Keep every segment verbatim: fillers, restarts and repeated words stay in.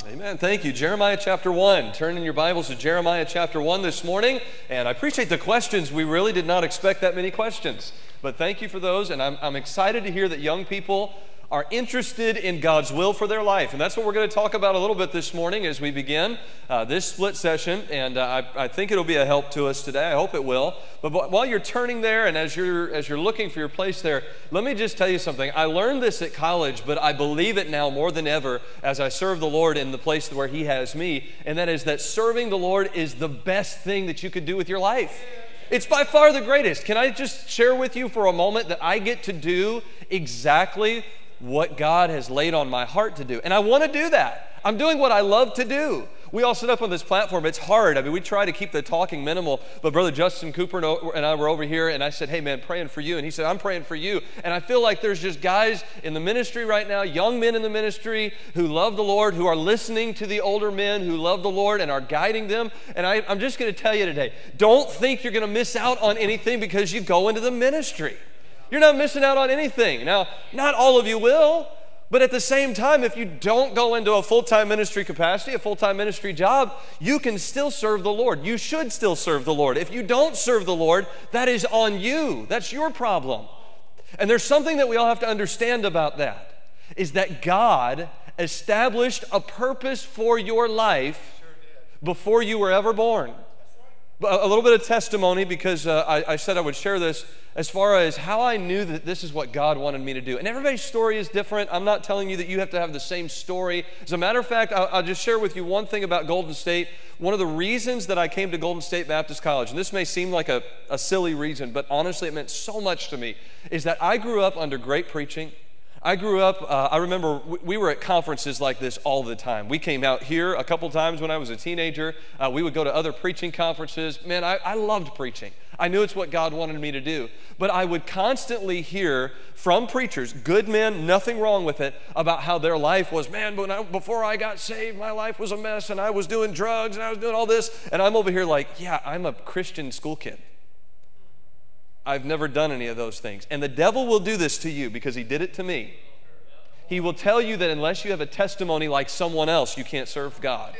Amen. Thank you. Jeremiah chapter one. Turn in your Bibles to Jeremiah chapter one this morning. And I appreciate the questions. We really did not expect that many questions. But thank you for those. And I'm, I'm excited to hear that young people are interested in God's will for their life. And that's what we're going to talk about a little bit this morning as we begin uh, this split session. And uh, I, I think it'll be a help to us today. I hope it will. But while you're turning there and as you're, as you're looking for your place there, let me just tell you something. I learned this at college, but I believe it now more than ever as I serve the Lord in the place where He has me. And that is that serving the Lord is the best thing that you could do with your life. It's by far the greatest. Can I just share with you for a moment that I get to do exactly what God has laid on my heart to do. And I want to do that. I'm doing what I love to do. We all sit up on this platform. It's hard. I mean, we try to keep the talking minimal, but Brother Justin Cooper and I were over here, and I said, hey, man, praying for you. And he said, I'm praying for you. And I feel like there's just guys in the ministry right now, young men in the ministry who love the Lord, who are listening to the older men who love the Lord and are guiding them. And I, I'm just going to tell you today, don't think you're going to miss out on anything because you go into the ministry. You're not missing out on anything. Now, not all of you will, but at the same time, if you don't go into a full-time ministry capacity, a full-time ministry job, you can still serve the Lord. You should still serve the Lord. If you don't serve the Lord, that is on you. That's your problem. And there's something that we all have to understand about that, is that God established a purpose for your life before you were ever born. A little bit of testimony, because uh, I, I said I would share this as far as how I knew that this is what God wanted me to do. And everybody's story is different. I'm not telling you that you have to have the same story. As a matter of fact, I'll, I'll just share with you one thing about Golden State. One of the reasons that I came to Golden State Baptist College, and this may seem like a, a silly reason, but honestly it meant so much to me, is that I grew up under great preaching. I grew up, uh, I remember we were at conferences like this all the time. We came out here a couple times when I was a teenager. Uh, we would go to other preaching conferences. Man, I, I loved preaching. I knew it's what God wanted me to do. But I would constantly hear from preachers, good men, nothing wrong with it, about how their life was, man, when I, before I got saved, my life was a mess, and I was doing drugs, and I was doing all this. And I'm over here like, yeah, I'm a Christian school kid. I've never done any of those things. And the devil will do this to you because he did it to me. He will tell you that unless you have a testimony like someone else, you can't serve God.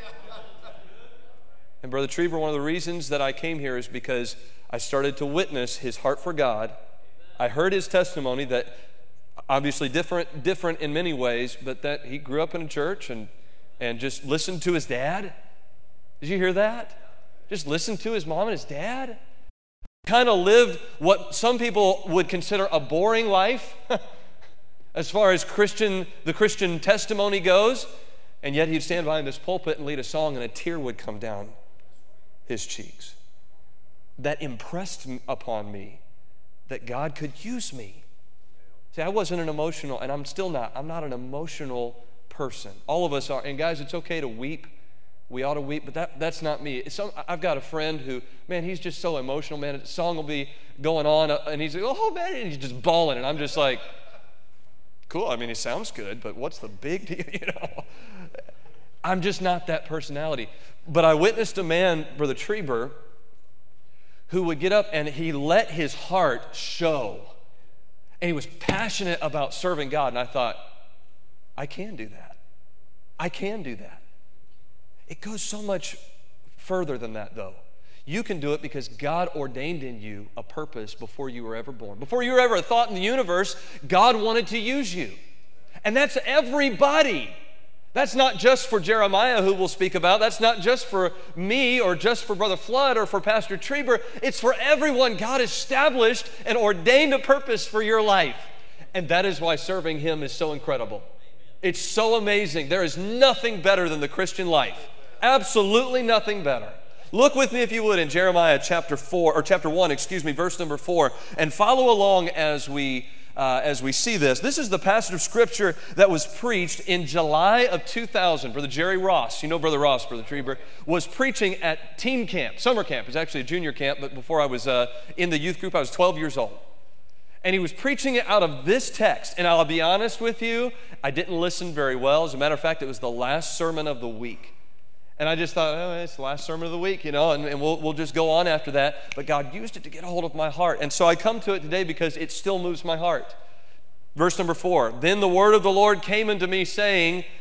And Brother Trieber, one of the reasons that I came here is because I started to witness his heart for God. I heard his testimony that obviously different, different in many ways, but that he grew up in a church and, and just listened to his dad. Did you hear that? Just listened to his mom and his dad. Kind of lived what some people would consider a boring life as far as Christian, the Christian testimony goes, and yet he'd stand behind this pulpit and lead a song and a tear would come down his cheeks. That impressed upon me that God could use me. See, I wasn't an emotional, and I'm still not, I'm not an emotional person. All of us are, and guys, it's okay to weep. We ought to weep, but that, that's not me. Some, I've got a friend who, man, he's just so emotional, man. A song will be going on, uh, and he's like, oh, man, and he's just bawling, and I'm just like, cool. I mean, he sounds good, but what's the big deal, you know? I'm just not that personality. But I witnessed a man, Brother Trieber, who would get up, and he let his heart show, and he was passionate about serving God, and I thought, I can do that. I can do that. It goes so much further than that, though. You can do it because God ordained in you a purpose before you were ever born. Before you were ever a thought in the universe, God wanted to use you. And that's everybody. That's not just for Jeremiah, who we'll speak about. That's not just for me or just for Brother Flood or for Pastor Trieber. It's for everyone. God established and ordained a purpose for your life. And that is why serving Him is so incredible. It's so amazing. There is nothing better than the Christian life. Absolutely nothing better. Look with me, if you would, in Jeremiah chapter four, or chapter one, excuse me, verse number four, and follow along as we uh, as we see this. This is the passage of Scripture that was preached in July of two thousand. Brother Jerry Ross, you know Brother Ross, Brother Trieber, was preaching at teen camp, summer camp. It was actually a junior camp, but before I was uh, in the youth group, I was twelve years old. And he was preaching it out of this text. And I'll be honest with you, I didn't listen very well. As a matter of fact, it was the last sermon of the week. And I just thought, oh, it's the last sermon of the week, you know, and, and we'll, we'll just go on after that. But God used it to get a hold of my heart. And so I come to it today because it still moves my heart. Verse number four, then the word of the Lord came unto me, saying,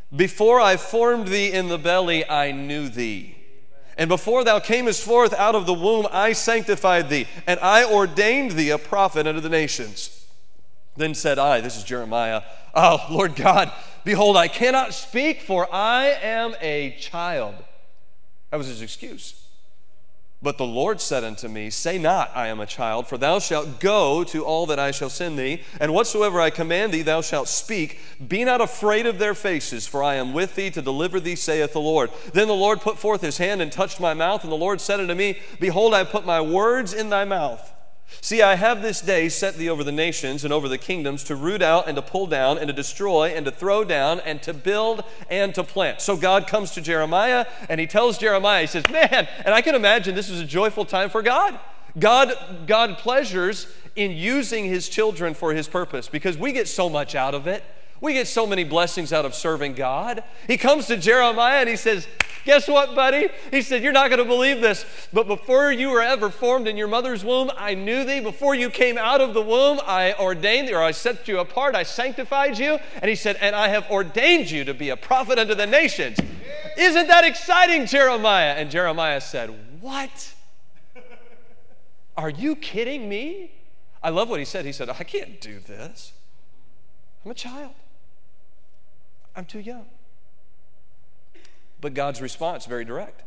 Before I formed thee in the belly, I knew thee. And before thou camest forth out of the womb, I sanctified thee, and I ordained thee a prophet unto the nations. Then said I," this is Jeremiah, "Oh, Lord God, behold, I cannot speak, for I am a child." That was his excuse. "But the Lord said unto me, Say not, I am a child, for thou shalt go to all that I shall send thee, and whatsoever I command thee thou shalt speak. Be not afraid of their faces, for I am with thee to deliver thee, saith the Lord. Then the Lord put forth his hand and touched my mouth, and the Lord said unto me, Behold, I put my words in thy mouth. See, I have this day set thee over the nations and over the kingdoms, to root out and to pull down and to destroy and to throw down and to build and to plant." So God comes to Jeremiah and he tells Jeremiah, he says, man, and I can imagine this is a joyful time for God. God, God pleasures in using his children for his purpose because we get so much out of it. We get so many blessings out of serving God. He comes to Jeremiah and he says, guess what, buddy? He said, you're not going to believe this, but before you were ever formed in your mother's womb, I knew thee. Before you came out of the womb, I ordained thee, or I set you apart, I sanctified you. And he said, and I have ordained you to be a prophet unto the nations. Isn't that exciting, Jeremiah? And Jeremiah said, what? Are you kidding me? I love what he said. He said, I can't do this. I'm a child. I'm too young. But God's response, very direct.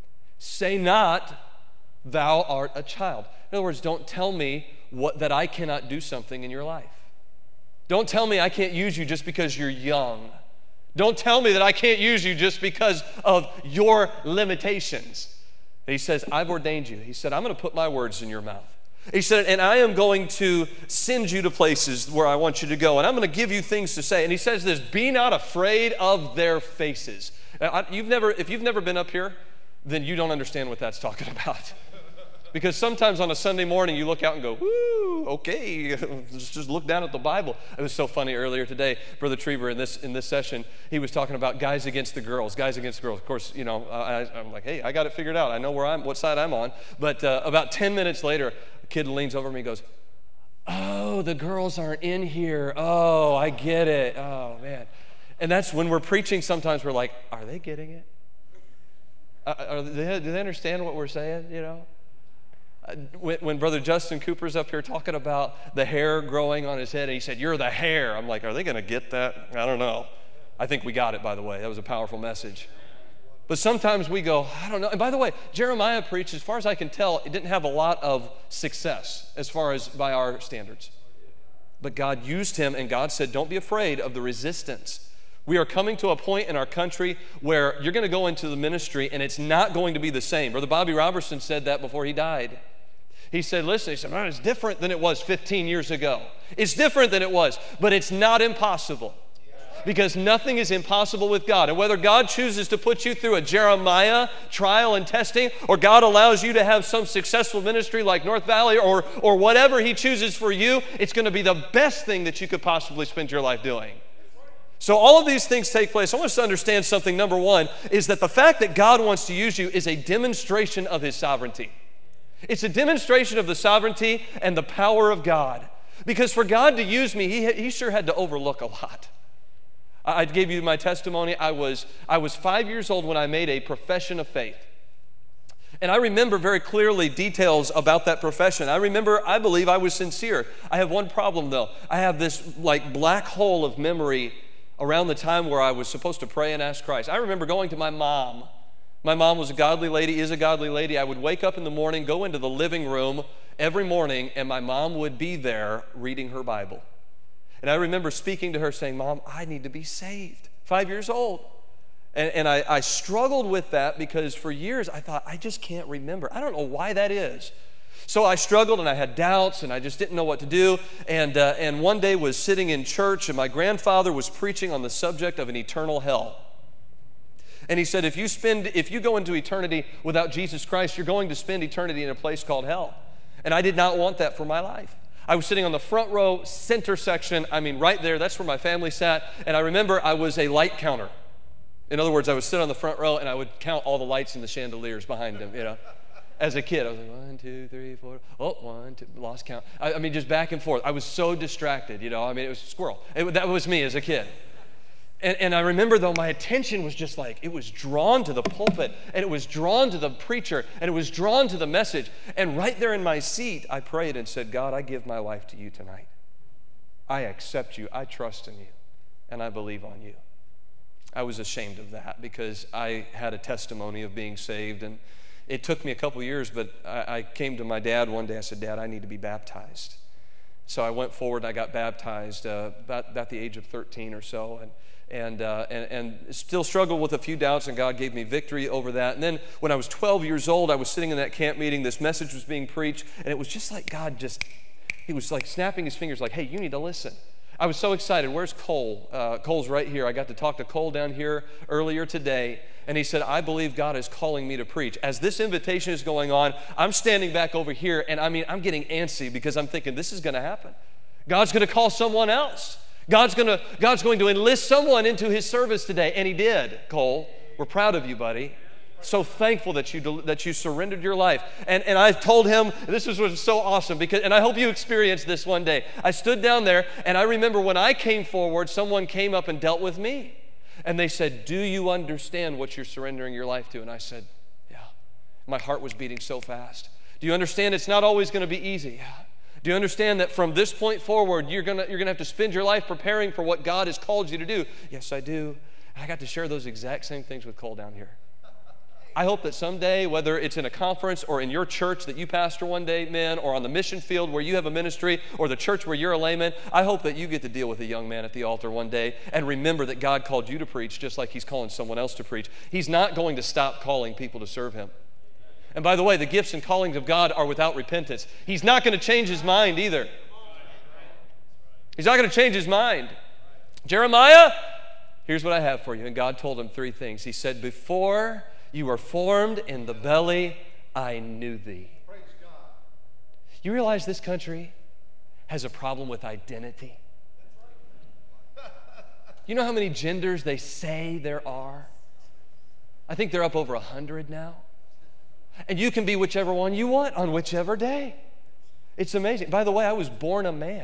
Say not, thou art a child. In other words, don't tell me what, that I cannot do something in your life. Don't tell me I can't use you just because you're young. Don't tell me that I can't use you just because of your limitations. And he says, I've ordained you. He said, I'm going to put my words in your mouth. He said, and I am going to send you to places where I want you to go, and I'm going to give you things to say. And he says this, be not afraid of their faces. Now, I, you've never, if you've never been up here, then you don't understand what that's talking about. Because sometimes on a Sunday morning, you look out and go, woo, okay, just, just look down at the Bible. It was so funny earlier today, Brother Trieber, in this in this session, he was talking about guys against the girls, guys against girls. Of course, you know, I, I'm like, hey, I got it figured out. I know where I'm, what side I'm on. But uh, about ten minutes later, a kid leans over me and goes, oh, the girls aren't in here. Oh, I get it. Oh, man. And that's when we're preaching, sometimes we're like, are they getting it? Uh, are they, do they understand what we're saying, you know? When, when Brother Justin Cooper's up here talking about the hair growing on his head, and he said, you're the hair. I'm like, are they going to get that? I don't know. I think we got it, by the way. That was a powerful message. But sometimes we go, I don't know. And by the way, Jeremiah preached, as far as I can tell, it didn't have a lot of success as far as by our standards. But God used him, and God said, don't be afraid of the resistance. We are coming to a point in our country where you're going to go into the ministry, and it's not going to be the same. Brother Bobby Robertson said that before he died. He said, listen, he said, man, it's different than it was fifteen years ago. It's different than it was, but it's not impossible. Because nothing is impossible with God. And whether God chooses to put you through a Jeremiah trial and testing, or God allows you to have some successful ministry like North Valley, or, or whatever he chooses for you, it's going to be the best thing that you could possibly spend your life doing. So all of these things take place. I want us to understand something. Number one is that the fact that God wants to use you is a demonstration of his sovereignty. It's a demonstration of the sovereignty and the power of God. Because for God to use me, he, he sure had to overlook a lot. I, I gave you my testimony. I was, I was five years old when I made a profession of faith. And I remember very clearly details about that profession. I remember, I believe I was sincere. I have one problem though. I have this like black hole of memory around the time where I was supposed to pray and ask Christ. I remember going to my mom. My mom was a godly lady, is a godly lady. I would wake up in the morning, go into the living room every morning, and my mom would be there reading her Bible. And I remember speaking to her saying, Mom, I need to be saved. Five years old. And, and I, I struggled with that because for years I thought, I just can't remember. I don't know why that is. So I struggled and I had doubts and I just didn't know what to do. And, uh, and one day was sitting in church and my grandfather was preaching on the subject of an eternal hell. And he said, if you spend, if you go into eternity without Jesus Christ, you're going to spend eternity in a place called hell. And I did not want that for my life. I was sitting on the front row, center section, I mean right there, that's where my family sat. And I remember I was a light counter. In other words, I would sit on the front row and I would count all the lights in the chandeliers behind them, you know. As a kid, I was like, one, two, three, four, oh, one, two, lost count. I, I mean, just back and forth. I was so distracted, you know. I mean, it was a squirrel. It, that was me as a kid. And, and I remember, though, my attention was just like, it was drawn to the pulpit, and it was drawn to the preacher, and it was drawn to the message. And right there in my seat, I prayed and said, God, I give my life to you tonight. I accept you. I trust in you, and I believe on you. I was ashamed of that because I had a testimony of being saved, and it took me a couple years, but I, I came to my dad one day. I said, Dad, I need to be baptized. So I went forward and I got baptized uh, about, about the age of thirteen or so, and And, uh, and and still struggled with a few doubts, and God gave me victory over that. And then when I was twelve years old, I was sitting in that camp meeting. This message was being preached, and it was just like God just, he was like snapping his fingers like, hey, you need to listen. I was so excited. Where's Cole? Uh, Cole's right here. I got to talk to Cole down here earlier today, and he said, I believe God is calling me to preach. As this invitation is going on, I'm standing back over here, and I mean, I'm getting antsy because I'm thinking this is going to happen. God's going to call someone else. God's going to God's going to enlist someone into his service today, and he did, Cole. We're proud of you, buddy. So thankful that you that you surrendered your life. And and I told him, this was, was so awesome, because, and I hope you experience this one day. I stood down there, and I remember when I came forward, someone came up and dealt with me. And they said, do you understand what you're surrendering your life to? And I said, yeah. My heart was beating so fast. Do you understand it's not always going to be easy? Yeah. Do you understand that from this point forward, you're going you're gonna have to spend your life preparing for what God has called you to do? Yes, I do. And I got to share those exact same things with Cole down here. I hope that someday, whether it's in a conference or in your church that you pastor one day, men, or on the mission field where you have a ministry, or the church where you're a layman, I hope that you get to deal with a young man at the altar one day and remember that God called you to preach just like he's calling someone else to preach. He's not going to stop calling people to serve him. And by the way, the gifts and callings of God are without repentance. He's not going to change his mind either. He's not going to change his mind. Jeremiah, here's what I have for you. And God told him three things. He said, before you were formed in the belly, I knew thee. Praise God. You realize this country has a problem with identity? You know how many genders they say there are? I think they're up over a hundred now. And you can be whichever one you want on whichever day. It's amazing. By the way, I was born a man.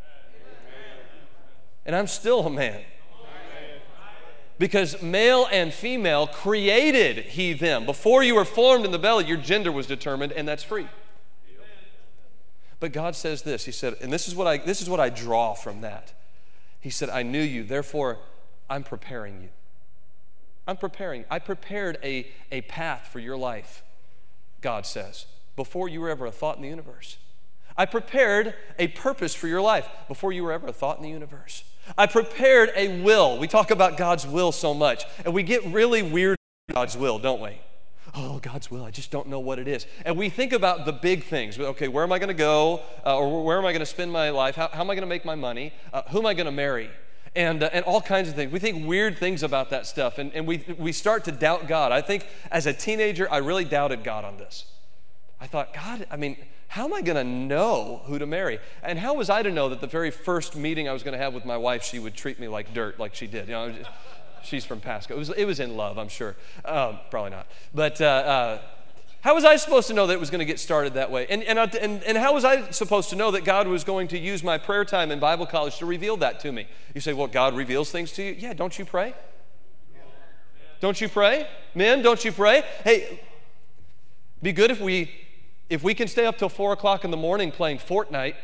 And I'm still a man. Because male and female created he them. Before you were formed in the belly, your gender was determined, and that's free. But God says this. He said, and this is what I this is what I draw from that. He said, I knew you, therefore I'm preparing you. I'm preparing. I prepared a, a path for your life. God says, before you were ever a thought in the universe. I prepared a purpose for your life before you were ever a thought in the universe. I prepared a will. We talk about God's will so much, and we get really weird about God's will, don't we? Oh, God's will, I just don't know what it is. And we think about the big things. Okay, where am I going to go? Uh, or where am I going to spend my life? How, how am I going to make my money? Uh, who am I going to marry? And, uh, and all kinds of things. We think weird things about that stuff, and, and we, we start to doubt God. I think as a teenager, I really doubted God on this. I thought, God, I mean, how am I going to know who to marry? And how was I to know that the very first meeting I was going to have with my wife, she would treat me like dirt, like she did? You know, she's from Pasco. It was, it was in love, I'm sure. Um, probably not. But uh, uh, how was I supposed to know that it was going to get started that way? And, and, and, and how was I supposed to know that God was going to use my prayer time in Bible college to reveal that to me? You say, well, God reveals things to you. Yeah, don't you pray? Don't you pray? Men, don't you pray? Hey, be good if we, if we can stay up till four o'clock in the morning playing Fortnite.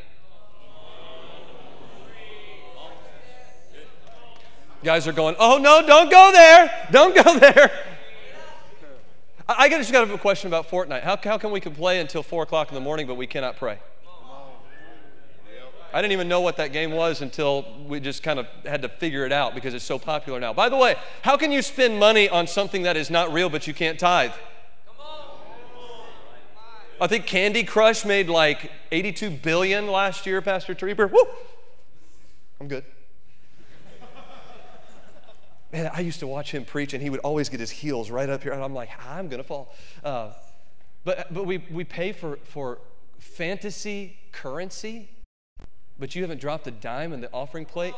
Guys are going, oh, no, don't go there. Don't go there. I, I just got a question about Fortnite. How, how can we can play until four o'clock in the morning, but we cannot pray? I didn't even know what that game was until we just kind of had to figure it out because it's so popular now. By the way, how can you spend money on something that is not real but you can't tithe? I think Candy Crush made like eighty-two billion dollars last year, Pastor Trieber. Woo! I'm good. Man, I used to watch him preach, and he would always get his heels right up here, and I'm like, I'm going to fall. Uh, but but we, we pay for, for fantasy currency, but you haven't dropped a dime in the offering plate?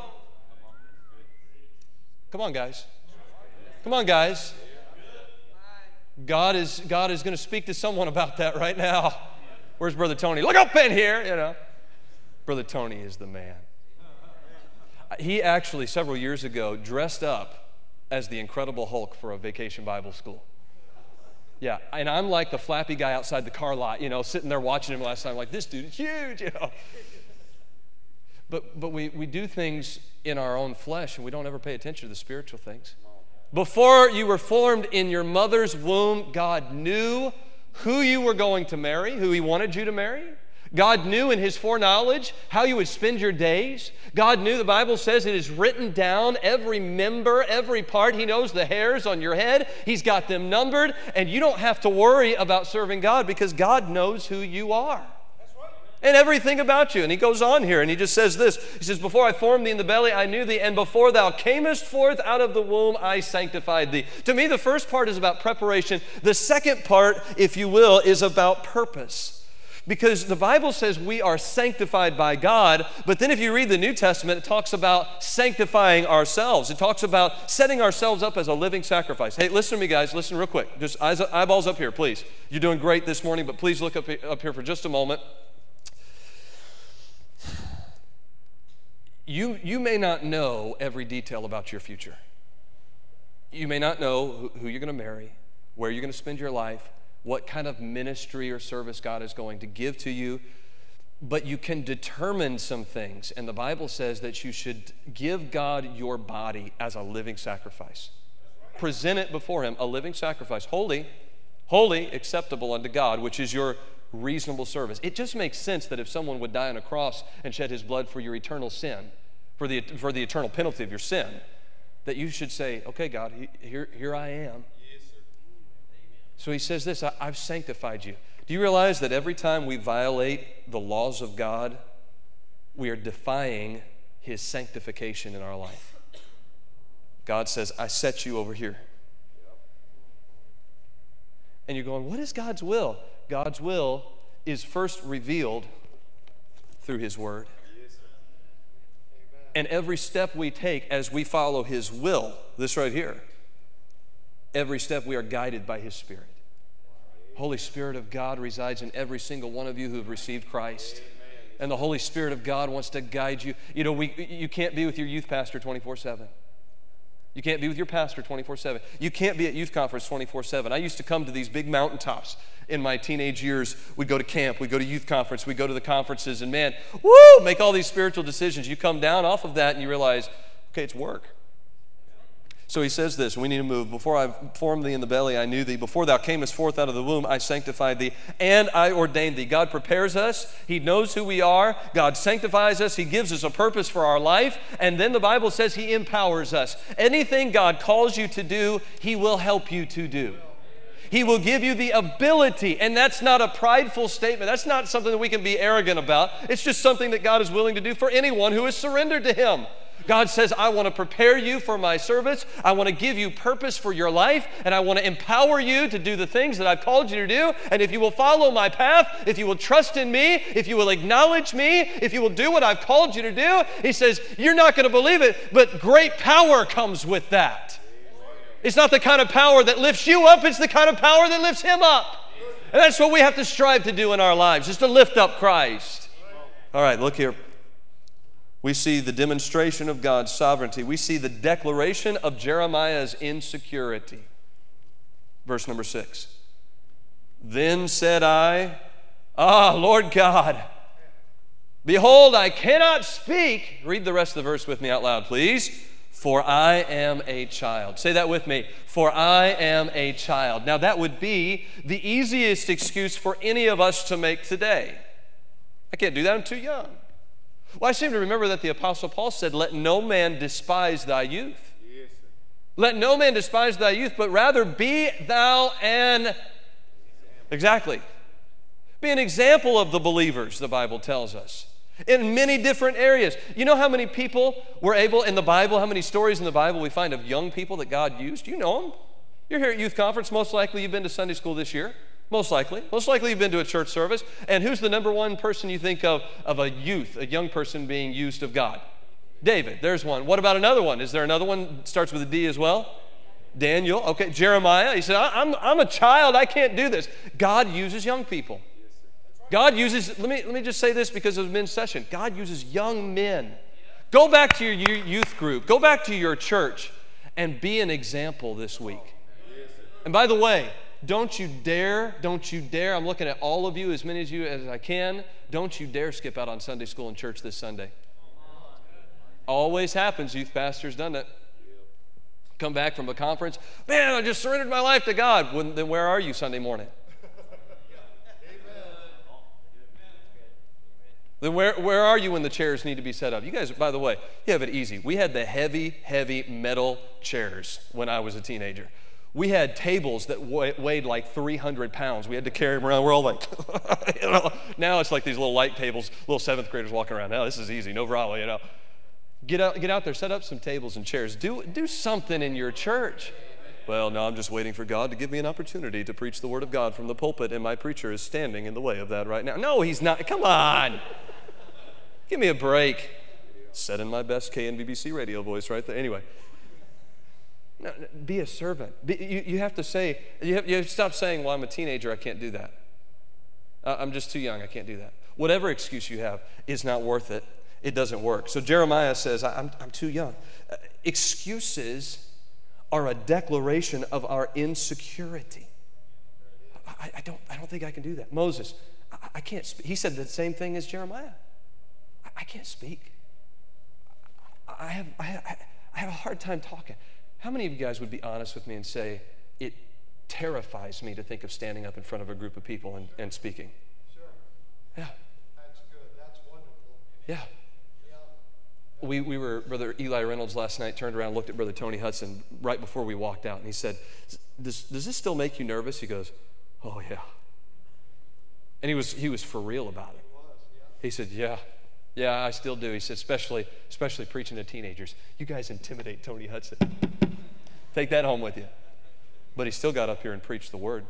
Come on, guys. Come on, guys. God is, God is going to speak to someone about that right now. Where's Brother Tony? Look up in here, you know. Brother Tony is the man. he actually, several years ago, dressed up as the Incredible Hulk for a vacation Bible school. Yeah, and I'm like the flappy guy outside the car lot, you know, sitting there watching him last time, like, this dude is huge, you know. But, but we, we do things in our own flesh, and we don't ever pay attention to the spiritual things. Before you were formed in your mother's womb, God knew who you were going to marry, who He wanted you to marry. God knew in His foreknowledge how you would spend your days. God knew, the Bible says, it is written down, every member, every part. He knows the hairs on your head. He's got them numbered, and you don't have to worry about serving God because God knows who you are. And everything about you. And he goes on here and he just says this. He says, before I formed thee in the belly, I knew thee, and before thou camest forth out of the womb, I sanctified thee. To me, the first part is about preparation. The second part, if you will, is about purpose. Because the Bible says we are sanctified by God, but then if you read the New Testament, it talks about sanctifying ourselves. It talks about setting ourselves up as a living sacrifice. Hey, listen to me, guys. Listen real quick. Just eyes, eyeballs up here, please. You're doing great this morning, but please look up, up here for just a moment. You, you may not know every detail about your future. You may not know who, who you're going to marry, where you're going to spend your life, what kind of ministry or service God is going to give to you, but you can determine some things. And the Bible says that you should give God your body as a living sacrifice. Present it before Him, a living sacrifice, holy, holy, acceptable unto God, which is your reasonable service. It just makes sense that if someone would die on a cross and shed His blood for your eternal sin, for the, for the eternal penalty of your sin, that you should say, okay, God, here, here I am. Yes, sir. So He says this, I, I've sanctified you. Do you realize that every time we violate the laws of God, we are defying His sanctification in our life? God says, I set you over here. And you're going, what is God's will? God's will is first revealed through His Word. And every step we take as we follow His will, this right here, every step we are guided by His Spirit. Holy Spirit of God resides in every single one of you who have received Christ. And the Holy Spirit of God wants to guide you. You know, we, you can't be with your youth pastor twenty-four seven. You can't be with your pastor twenty-four seven. You can't be at youth conference twenty-four seven. I used to come to these big mountaintops in my teenage years. We'd go to camp, we'd go to youth conference, we'd go to the conferences, and man, woo, make all these spiritual decisions. You come down off of that and you realize, okay, it's work. So he says this, we need to move. Before I formed thee in the belly, I knew thee. Before thou camest forth out of the womb, I sanctified thee, and I ordained thee. God prepares us. He knows who we are. God sanctifies us. He gives us a purpose for our life. And then the Bible says He empowers us. Anything God calls you to do, He will help you to do. He will give you the ability, and that's not a prideful statement. That's not something that we can be arrogant about. It's just something that God is willing to do for anyone who is surrendered to Him. God says, I want to prepare you for my service. I want to give you purpose for your life, and I want to empower you to do the things that I've called you to do. And if you will follow my path, if you will trust in me, if you will acknowledge me, if you will do what I've called you to do, He says, you're not going to believe it, but great power comes with that. It's not the kind of power that lifts you up, it's the kind of power that lifts Him up. And that's what we have to strive to do in our lives, is to lift up Christ. All right, look here. We see the demonstration of God's sovereignty. We see the declaration of Jeremiah's insecurity. Verse number six. Then said I, Ah, Lord God, behold, I cannot speak. Read the rest of the verse with me out loud, please. For I am a child. Say that with me. For I am a child. Now that would be the easiest excuse for any of us to make today. I can't do that, I'm too young. Well, I seem to remember that the Apostle Paul said, let no man despise thy youth. Yes, sir. Let no man despise thy youth, but rather be thou an, exactly, be an example of the believers, the Bible tells us, in many different areas. You know how many people were able in the Bible, how many stories in the Bible we find of young people that God used? You know them. You're here at youth conference. Most likely you've been to Sunday school this year. Most likely. Most likely you've been to a church service. And who's the number one person you think of, of a youth, a young person being used of God? David. There's one. What about another one? Is there another one that starts with a D as well? Daniel. Okay. Jeremiah. He said, I'm, I'm a child. I can't do this. God uses young people. God uses, let me, let me just say this because of men's session. God uses young men. Go back to your youth group. Go back to your church and be an example this week. And by the way, don't you dare, don't you dare, I'm looking at all of you, as many of you as I can, don't you dare skip out on Sunday school and church this Sunday. Always happens, youth pastors, doesn't it? Come back from a conference, man, I just surrendered my life to God. Well, then where are you Sunday morning? Then where, where are you when the chairs need to be set up? You guys, by the way, you have it easy. We had the heavy, heavy metal chairs when I was a teenager. We had tables that weighed like three hundred pounds. We had to carry them around. We're all like, you know. Now it's like these little light tables, little seventh graders walking around. Now this is easy, no problem, you know. Get out, get out there, set up some tables and chairs. Do, do something in your church. Well, no, I'm just waiting for God to give me an opportunity to preach the word of God from the pulpit, and my preacher is standing in the way of that right now. No, he's not. Come on. Give me a break. Said in my best K N B B C radio voice right there. Anyway, no, no, be a servant. Be, you, you have to say, you have, you have to stop saying, well, I'm a teenager, I can't do that. Uh, I'm just too young, I can't do that. Whatever excuse you have is not worth it. It doesn't work. So Jeremiah says, I'm, I'm too young. Uh, excuses are a declaration of our insecurity. I, I, don't, I don't think I can do that. Moses, I, I can't speak. He said the same thing as Jeremiah. I can't speak. I have, I, have, I have a hard time talking. How many of you guys would be honest with me and say, it terrifies me to think of standing up in front of a group of people and, and speaking? Sure. Yeah. That's good. That's wonderful. Yeah. yeah. We, we were, Brother Eli Reynolds last night turned around and looked at Brother Tony Hudson right before we walked out, and he said, does, does this still make you nervous? He goes, oh, yeah. And he was, he was for real about it. He was, yeah. He said, yeah. Yeah, I still do. He said, especially, especially preaching to teenagers. You guys intimidate Tony Hudson. Take that home with you. But he still got up here and preached the word.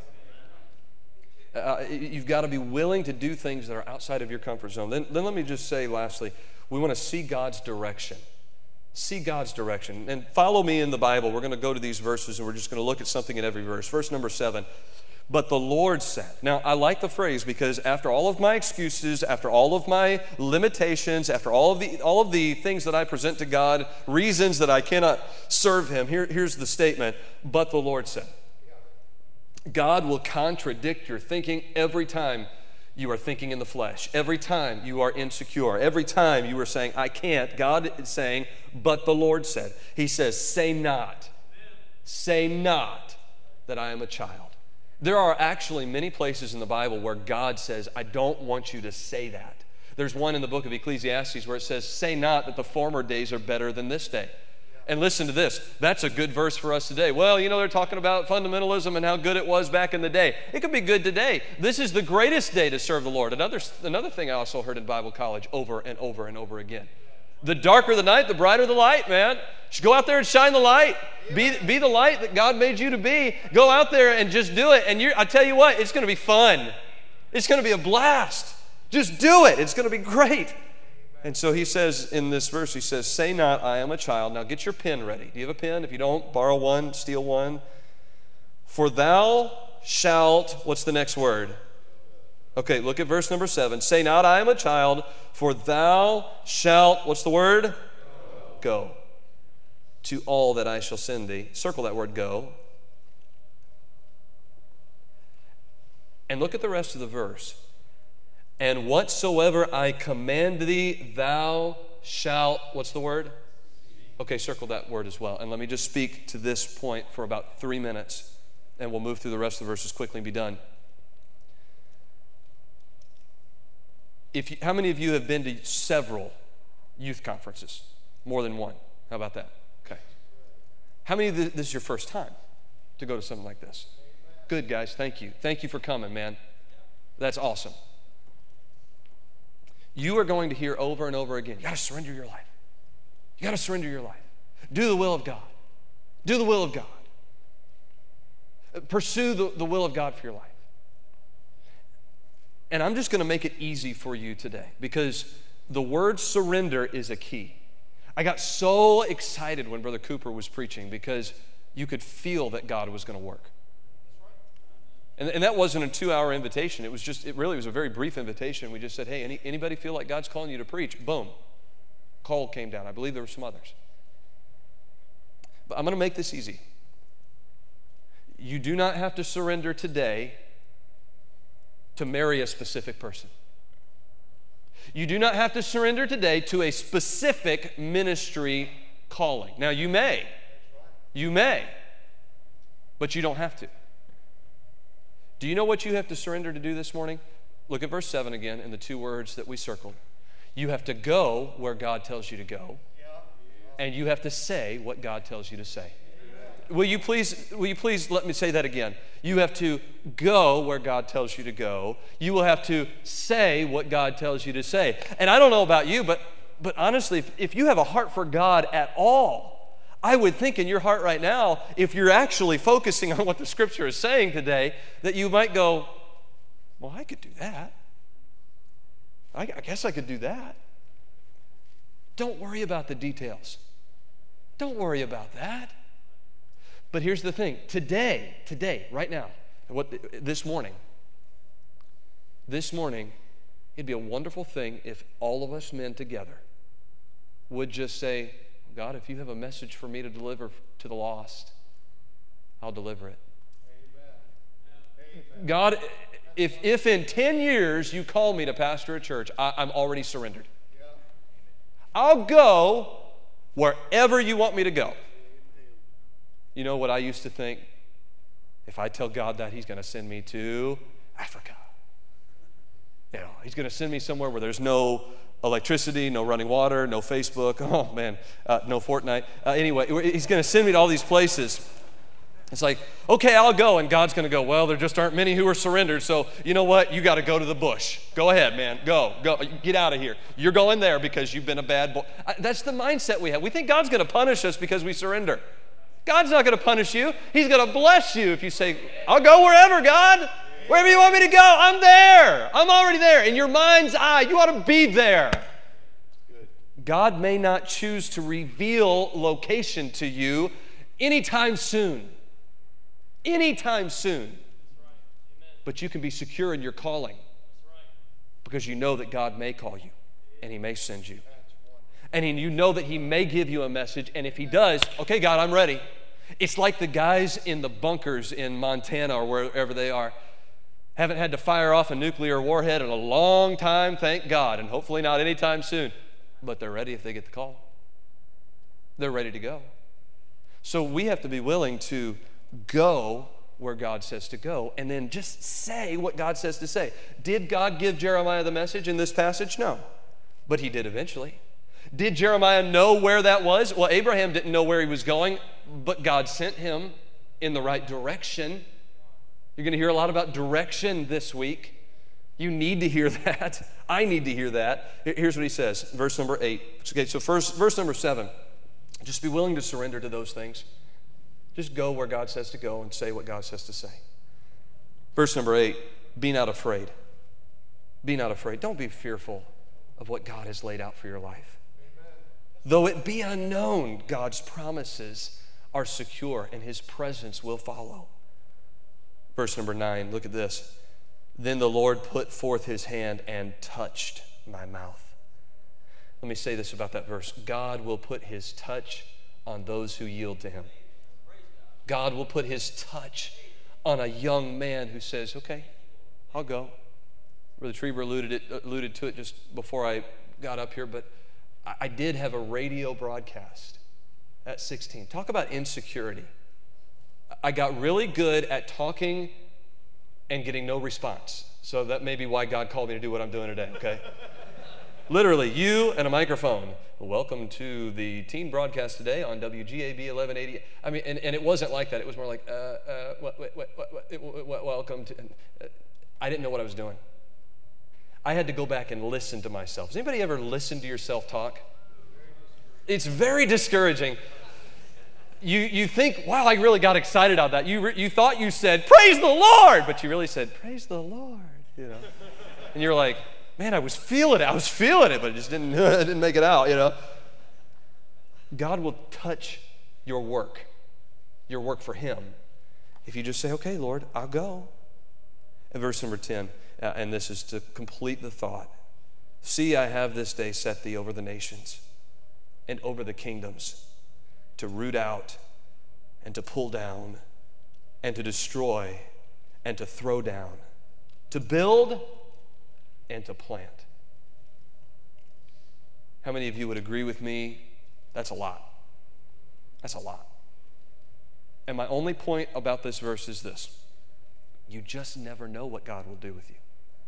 Uh, you've got to be willing to do things that are outside of your comfort zone. Then, then let me just say, lastly, we want to see God's direction. See God's direction. And follow me in the Bible. We're going to go to these verses, and we're just going to look at something in every verse. Verse number seven. But the Lord said. Now, I like the phrase because after all of my excuses, after all of my limitations, after all of the all of the things that I present to God, reasons that I cannot serve Him, here, here's the statement, but the Lord said. God will contradict your thinking every time you are thinking in the flesh, every time you are insecure, every time you are saying, I can't. God is saying, but the Lord said. He says, say not, say not that I am a child. There are actually many places in the Bible where God says, I don't want you to say that. There's one in the book of Ecclesiastes where it says, say not that the former days are better than this day. And listen to this. That's a good verse for us today. Well, you know, they're talking about fundamentalism and how good it was back in the day. It could be good today. This is the greatest day to serve the Lord. Another, another thing I also heard in Bible college over and over and over again. The darker the night, the brighter the light, man. Just go out there and shine the light. Be, be the light that God made you to be. Go out there and just do it. And you're, I tell you what, it's going to be fun. It's going to be a blast. Just do it. It's going to be great. And so he says in this verse, he says, say not, I am a child. Now get your pen ready. Do you have a pen? If you don't, borrow one, steal one. For thou shalt, what's the next word? Okay, look at verse number seven. Say not, I am a child, for thou shalt, what's the word? Go. Go to all that I shall send thee. Circle that word, go. And look at the rest of the verse. And whatsoever I command thee, thou shalt, what's the word? Okay, circle that word as well. And let me just speak to this point for about three minutes, and we'll move through the rest of the verses quickly and be done. If you, how many of you have been to several youth conferences? More than one. How about that? Okay. How many of this, this is your first time to go to something like this? Good, guys. Thank you. Thank you for coming, man. That's awesome. You are going to hear over and over again, you got to surrender your life. You got to surrender your life. Do the will of God. Do the will of God. Pursue the, the will of God for your life. And I'm just going to make it easy for you today because the word surrender is a key. I got so excited when Brother Cooper was preaching because you could feel that God was going to work. And, and that wasn't a two-hour invitation. It was just, it really was a very brief invitation. We just said, hey, any, anybody feel like God's calling you to preach? Boom. Cole came down. I believe there were some others. But I'm going to make this easy. You do not have to surrender today to marry a specific person. You do not have to surrender today to a specific ministry calling. Now, you may. You may. But you don't have to. Do you know what you have to surrender to do this morning? Look at verse seven again in the two words that we circled. You have to go where God tells you to go, and you have to say what God tells you to say. Will you please, will you please let me say that again? You have to go where God tells you to go. You will have to say what God tells you to say. And I don't know about you, but, but honestly, if, if you have a heart for God at all, I would think in your heart right now, if you're actually focusing on what the Scripture is saying today, that you might go, well, I could do that. I, I guess I could do that. Don't worry about the details. Don't worry about that. But here's the thing. Today, today, right now, what this morning, this morning, it'd be a wonderful thing if all of us men together would just say, God, if you have a message for me to deliver to the lost, I'll deliver it. Amen. God, if, if in ten years you call me to pastor a church, I, I'm already surrendered. Yeah. I'll go wherever you want me to go. You know what I used to think? If I tell God that, He's going to send me to Africa. You know, He's going to send me somewhere where there's no electricity, no running water, no Facebook. Oh, man, uh, no Fortnite. Uh, anyway, He's going to send me to all these places. It's like, okay, I'll go. And God's going to go, well, there just aren't many who are surrendered. So you know what? You got to go to the bush. Go ahead, man. Go. Go. Get out of here. You're going there because you've been a bad boy. That's the mindset we have. We think God's going to punish us because we surrender. God's not going to punish you. He's going to bless you if you say, I'll go wherever, God. Wherever you want me to go, I'm there. I'm already there. In your mind's eye, you ought to be there. God may not choose to reveal location to you anytime soon. Anytime soon. But you can be secure in your calling because you know that God may call you and He may send you. And you know that He may give you a message, and if He does, okay, God, I'm ready. It's like the guys in the bunkers in Montana or wherever they are. Haven't had to fire off a nuclear warhead in a long time, thank God, and hopefully not anytime soon. But they're ready if they get the call. They're ready to go. So we have to be willing to go where God says to go, and then just say what God says to say. Did God give Jeremiah the message in this passage? No. But He did eventually. Did Jeremiah know where that was? Well, Abraham didn't know where he was going, but God sent him in the right direction. You're going to hear a lot about direction this week. You need to hear that. I need to hear that. Here's what he says, verse number eight. Okay, so first, verse number seven. Just be willing to surrender to those things. Just go where God says to go and say what God says to say. Verse number eight, be not afraid. Be not afraid. Don't be fearful of what God has laid out for your life. Though it be unknown, God's promises are secure and His presence will follow. Verse number nine, look at this. Then the Lord put forth His hand and touched my mouth. Let me say this about that verse. God will put His touch on those who yield to Him. God will put His touch on a young man who says, okay, I'll go. Brother Trieber alluded, it, alluded to it just before I got up here, but I did have a radio broadcast at sixteen. Talk about insecurity. I got really good at talking and getting no response. So that may be why God called me to do what I'm doing today, okay? Literally, you and a microphone. Welcome to the teen broadcast today on W G A B eleven eighty. I mean, and, and it wasn't like that. It was more like, uh, uh, what, what, what, what, what, welcome to. Uh, I didn't know what I was doing. I had to go back and listen to myself. Has anybody ever listened to yourself talk? It's very discouraging. You, you think, wow, I really got excited about that. You, re, you thought you said, praise the Lord, but you really said, praise the Lord, you know. And you're like, man, I was feeling it. I was feeling it, but it just didn't, I didn't make it out, you know. God will touch your work, your work for Him, if you just say, okay, Lord, I'll go. And verse number ten, uh, and this is to complete the thought. See, I have this day set thee over the nations. and over the kingdoms, to root out and to pull down and to destroy and to throw down, to build and to plant. How many of you would agree with me? That's a lot. That's a lot. And my only point about this verse is this: you just never know what God will do with you.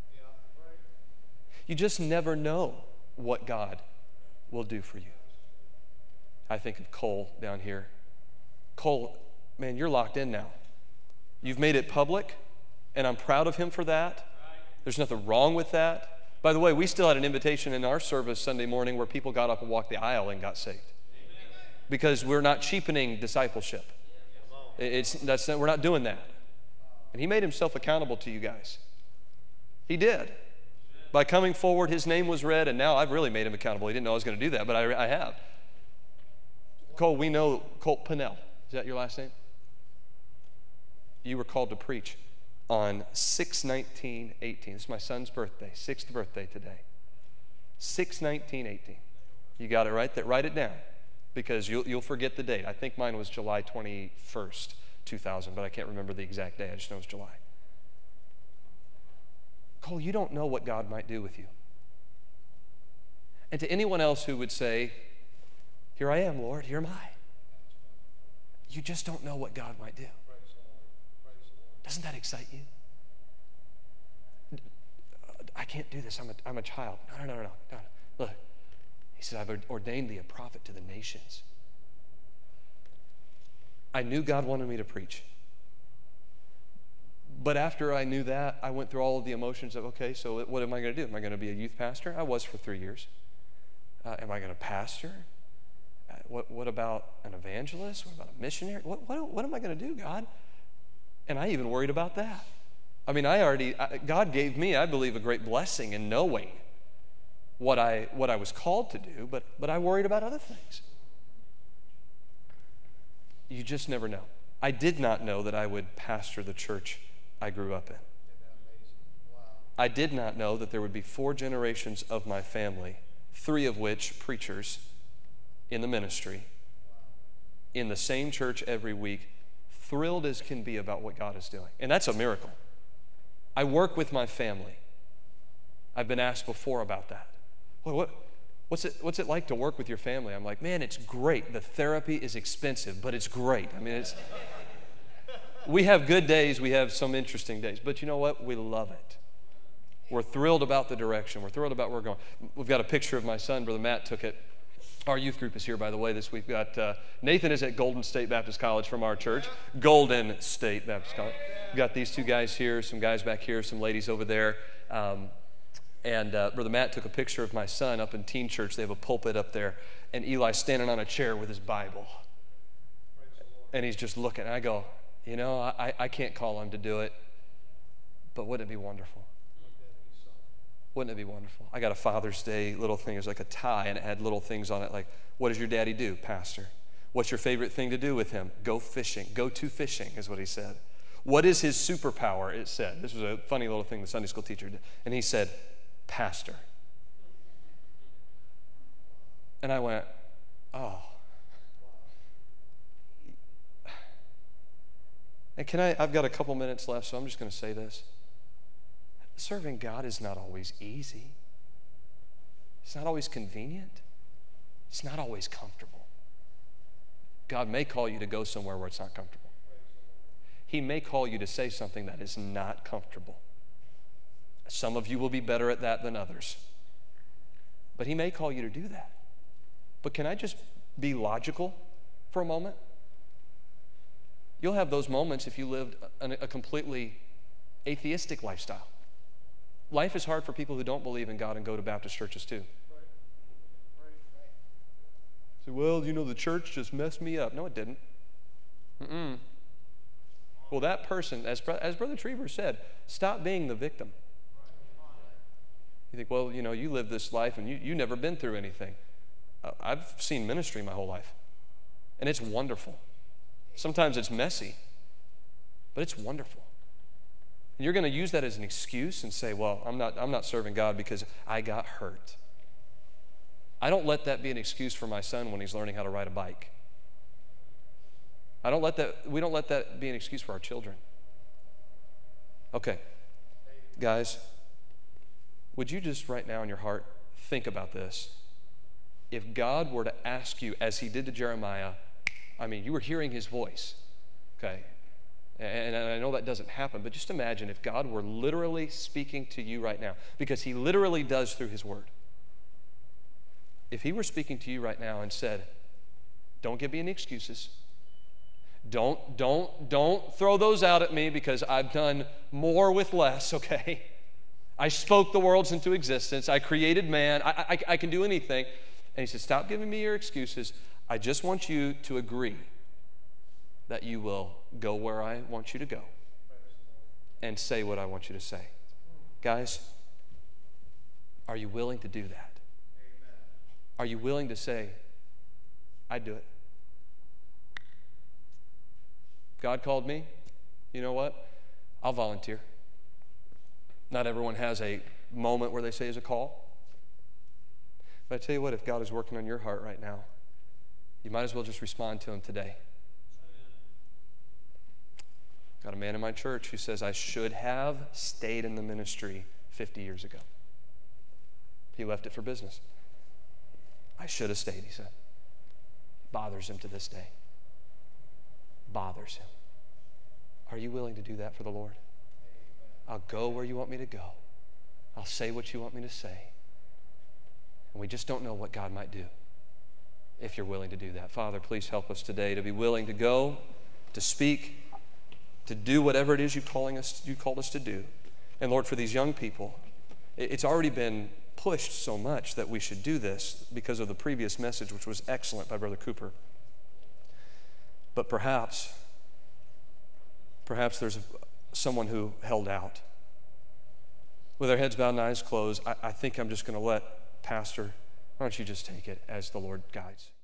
You just never know what God will do for you. I think of Cole down here. Cole, man, you're locked in now. You've made it public, and I'm proud of him for that. There's nothing wrong with that. By the way, we still had an invitation in our service Sunday morning where people got up and walked the aisle and got saved. Because we're not cheapening discipleship. It's, that's, we're not doing that. And he made himself accountable to you guys. He did. By coming forward, his name was read, and now I've really made him accountable. He didn't know I was going to do that, but I, I have. Cole, we know Colt Pinnell. Is that your last name? You were called to preach on six nineteen eighteen. This is my son's birthday, sixth birthday today. six nineteen eighteen. You got it right there. Write it down because you'll, you'll forget the date. I think mine was July twenty-first, two thousand, but I can't remember the exact day. I just know it's July. Cole, you don't know what God might do with you. And to anyone else who would say, here I am, Lord, here am I. You just don't know what God might do. Doesn't that excite you? I can't do this. I'm a, I'm a child. No, no, no, no, no. Look, he said, I've ordained thee a prophet to the nations. I knew God wanted me to preach. But after I knew that, I went through all of the emotions of, okay, so what am I going to do? Am I going to be a youth pastor? I was for three years. Uh, am I going to pastor? Uh, what, what about an evangelist? What about a missionary? What, what, what am I going to do, God? And I even worried about that. I mean, I already, I, God gave me, I believe, a great blessing in knowing what I, what I was called to do, but, but I worried about other things. You just never know. I did not know that I would pastor the church I grew up in. I did not know that there would be four generations of my family, three of which preachers in the ministry, in the same church every week, thrilled as can be about what God is doing. And that's a miracle. I work with my family. I've been asked before about that. Well, what, what's it, what's it like to work with your family? I'm like, man, it's great. The therapy is expensive, but it's great. I mean, it's... We have good days, we have some interesting days, but you know what? We love it. We're thrilled about the direction. We're thrilled about where we're going. We've got a picture of my son. Brother Matt took it. Our youth group is here, by the way, this week. We've got uh, Nathan is at Golden State Baptist College from our church. Golden State Baptist College. We've got these two guys here, some guys back here, some ladies over there. Um, and uh, Brother Matt took a picture of my son up in teen church. They have a pulpit up there, and Eli's standing on a chair with his Bible. And he's just looking. I go, you know, I, I can't call him to do it, but wouldn't it be wonderful? Wouldn't it be wonderful? I got a Father's Day little thing. It was like a tie, and it had little things on it like, what does your daddy do, Pastor? What's your favorite thing to do with him? Go fishing. Go to fishing is what he said. What is his superpower, it said. This was a funny little thing the Sunday school teacher did. And he said, Pastor. And I went, oh. And can I, I've got a couple minutes left, so I'm just going to say this. Serving God is not always easy. It's not always convenient. It's not always comfortable. God may call you to go somewhere where it's not comfortable. He may call you to say something that is not comfortable. Some of you will be better at that than others. But he may call you to do that. But can I just be logical for a moment? You'll have those moments if you lived a, a completely atheistic lifestyle. Life is hard for people who don't believe in God and go to Baptist churches too. Say, well, you know, the church just messed me up. No, it didn't. Mm-mm. Well, that person, as, as Brother Trieber said, stop being the victim. You think, well, you know, you live this life and you, you've never been through anything. Uh, I've seen ministry my whole life, and it's wonderful. Sometimes it's messy, but it's wonderful. And you're going to use that as an excuse and say, well, I'm not, I'm not serving God because I got hurt. I don't let that be an excuse for my son when he's learning how to ride a bike. I don't let that, we don't let that be an excuse for our children. Okay, guys, would you just right now in your heart think about this? If God were to ask you, as he did to Jeremiah, I mean, you were hearing his voice, okay? And I know that doesn't happen, but just imagine if God were literally speaking to you right now, because he literally does through his word. If he were speaking to you right now and said, don't give me any excuses. Don't, don't, don't throw those out at me because I've done more with less, okay? I spoke the worlds into existence. I created man. I, I, I can do anything. And he said, stop giving me your excuses. I just want you to agree that you will go where I want you to go and say what I want you to say. Guys, are you willing to do that? Are you willing to say, I'd do it? God called me, you know what? I'll volunteer. Not everyone has a moment where they say is a call. But I tell you what, if God is working on your heart right now, you might as well just respond to him today. Got a man in my church who says, I should have stayed in the ministry fifty years ago. He left it for business. I should have stayed, he said. Bothers him to this day. Bothers him. Are you willing to do that for the Lord? I'll go where you want me to go. I'll say what you want me to say. And we just don't know what God might do if you're willing to do that. Father, please help us today to be willing to go, to speak, to do whatever it is you're calling us, you called us to do. And Lord, for these young people, it's already been pushed so much that we should do this because of the previous message, which was excellent by Brother Cooper. But perhaps, perhaps there's someone who held out. With their heads bowed and eyes closed, I, I think I'm just going to let Pastor, why don't you just take it as the Lord guides.